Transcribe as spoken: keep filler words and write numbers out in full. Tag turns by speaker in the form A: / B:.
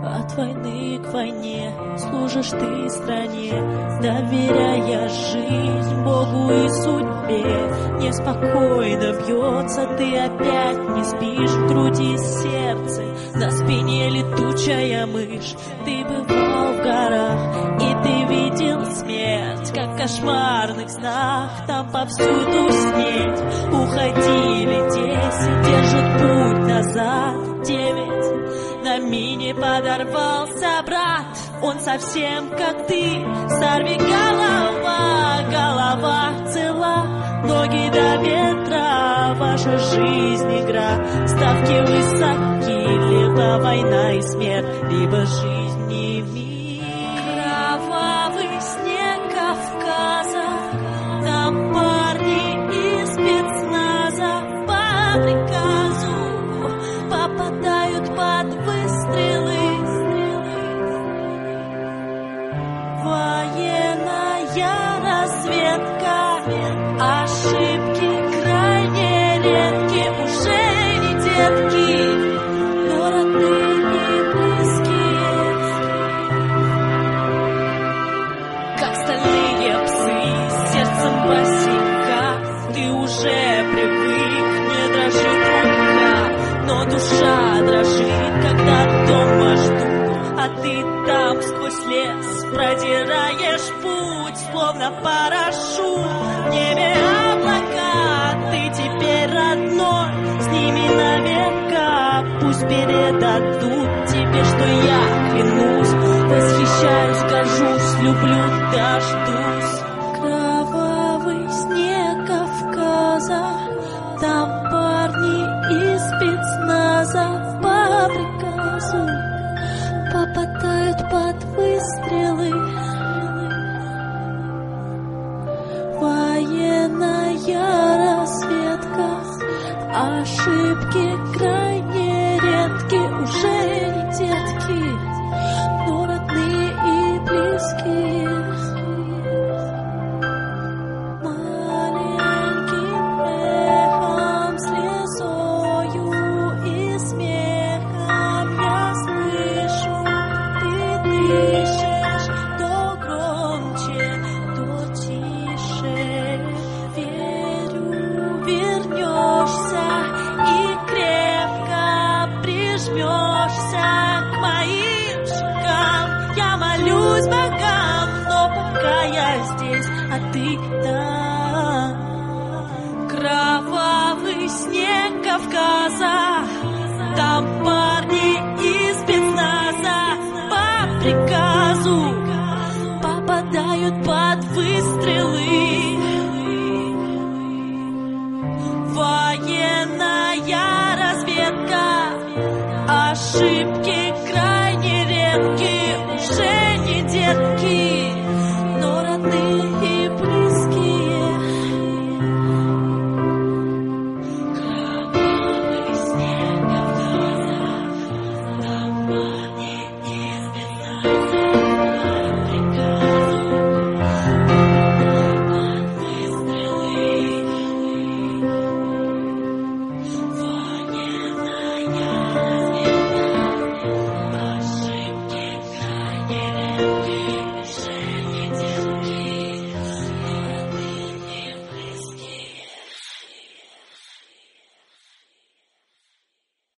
A: От войны к войне служишь ты стране, доверяя жизнь Богу и судьбе. Неспокойно бьется, ты опять не спишь, в груди сердце, на спине летучая мышь. Ты бывал в горах, и ты видел смерть, как в кошмарных снах, там повсюду снедь. Уходили десять, держат путь назад девять. На мине подорвался брат, он совсем как ты. Сорви голова, голова цела, ноги до ветра, ваша жизнь игра. Ставки высоки, либо война и смерть, либо жизнь и мир. Кровавый снег Кавказа, там парни из спецназа по приказу попадают под выстрелы. Военная разведка, ошибки крайне редки, уже не детки, но родные и близкие. Как стальные псы, сердцем босика, ты уже привык, не дрожит рука, но душа дрожит, когда дома ждут, а ты там сквозь лес продираешь путь, словно парашют. В небе облака, ты теперь родной, с ними наверняка пусть передадут тебе, что я клянусь, восхищаюсь, горжусь, люблю, дождусь. Кровавый снег Кавказа, там парни из спецназа по приказу попадают под выстрелы. Военная разведка, ошибки крайне редки, уже не детки, но родные и близкие. Маленьким эхом, слезою и смехом я слышу, ты дышишь, то громче, то тише. Верю, вернешься и крепко прижмешься к моим щекам. Я молюсь богам, но пока я здесь, а ты там. Кровавый снег Кавказа, там парни из спецназа по приказу попадают под выстрелы. Военная разведка, ошибки крайне редки, уже не детки, но родные и близкие. Кровавый снег Кавказа, там